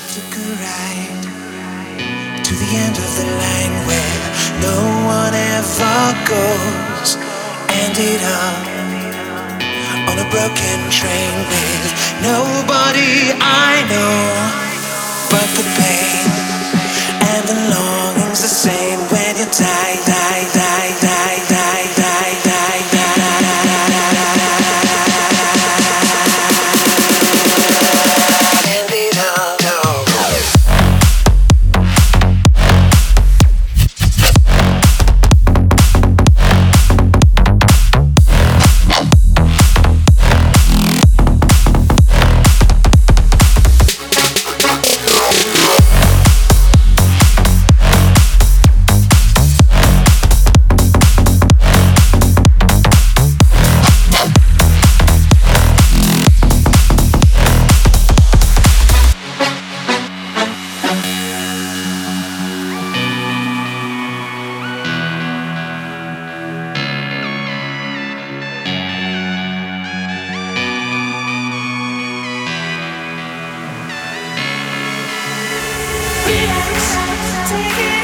Took a ride to the end of the line where no one ever goes. Ended up on a broken train with nobody I know. But the pain and the longing's the same when you die, die, die, die, die, die, die, die. Ended up. Take it